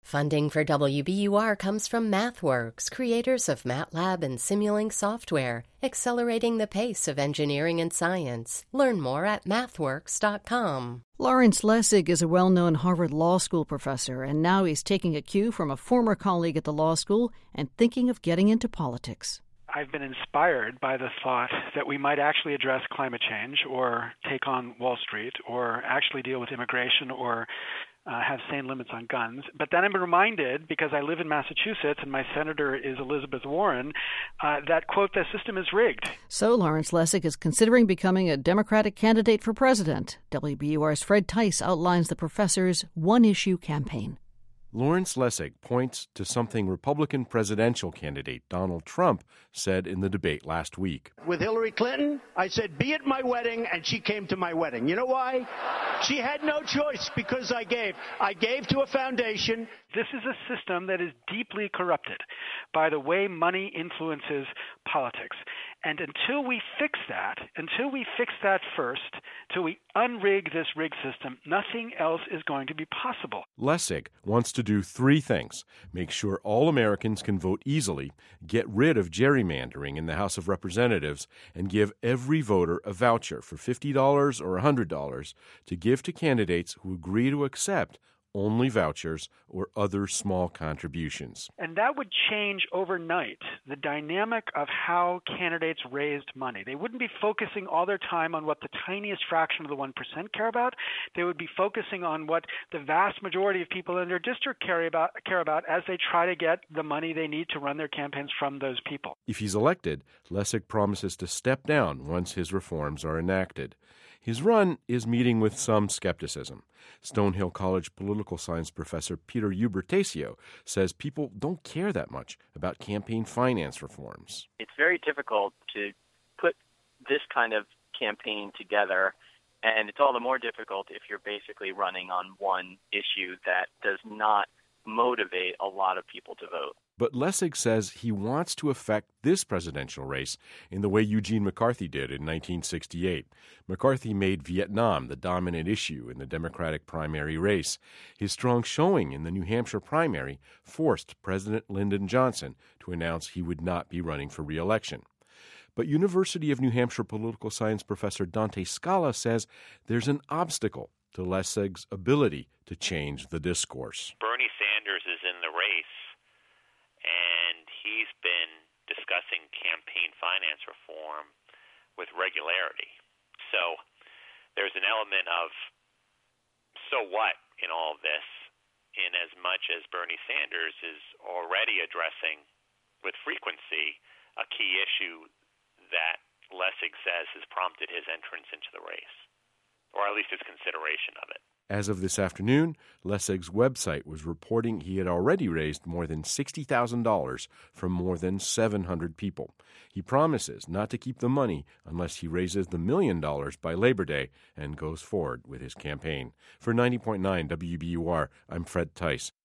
Funding for WBUR comes from MathWorks, creators of MATLAB and Simulink software, accelerating the pace of engineering and science. Learn more at mathworks.com. Lawrence Lessig is a well-known Harvard Law School professor, and now he's taking a cue from a former colleague at the law school and thinking of getting into politics. I've been inspired by the thought that we might actually address climate change or take on Wall Street or actually deal with immigration or have sane limits on guns. But then I'm reminded, because I live in Massachusetts and my senator is Elizabeth Warren, that, quote, the system is rigged. So Lawrence Lessig is considering becoming a Democratic candidate for president. WBUR's Fred Tice outlines the professor's one-issue campaign. Lawrence Lessig points to something Republican presidential candidate Donald Trump said in the debate last week. With Hillary Clinton, I said, be at my wedding, and she came to my wedding. You know why? She had no choice because I gave. I gave to a foundation. This is a system that is deeply corrupted by the way money influences politics. And until we fix that first, till we unrig this rigged system, nothing else is going to be possible. Lessig wants to do three things: make sure all Americans can vote easily, get rid of gerrymandering in the House of Representatives, and give every voter a voucher for $50 or $100 to give to candidates who agree to accept only vouchers or other small contributions. And that would change overnight the dynamic of how candidates raised money. They wouldn't be focusing all their time on what the tiniest fraction of the 1% care about. They would be focusing on what the vast majority of people in their district care about as they try to get the money they need to run their campaigns from those people. If he's elected, Lessig promises to step down once his reforms are enacted. His run is meeting with some skepticism. Stonehill College political science professor Peter Ubertasio says people don't care that much about campaign finance reforms. It's very difficult to put this kind of campaign together, and it's all the more difficult if you're basically running on one issue that does not motivate a lot of people to vote. But Lessig says he wants to affect this presidential race in the way Eugene McCarthy did in 1968. McCarthy made Vietnam the dominant issue in the Democratic primary race. His strong showing in the New Hampshire primary forced President Lyndon Johnson to announce he would not be running for re-election. But University of New Hampshire political science professor Dante Scala says there's an obstacle to Lessig's ability to change the discourse. Bernie Sanders is in the race, and he's been discussing campaign finance reform with regularity. So there's an element of so what in all of this, in as much as Bernie Sanders is already addressing with frequency a key issue that Lessig says has prompted his entrance into the race, or at least his consideration of it. As of this afternoon, Lessig's website was reporting he had already raised more than $60,000 from more than 700 people. He promises not to keep the money unless he raises the $1 million by Labor Day and goes forward with his campaign. For 90.9 WBUR, I'm Fred Tice.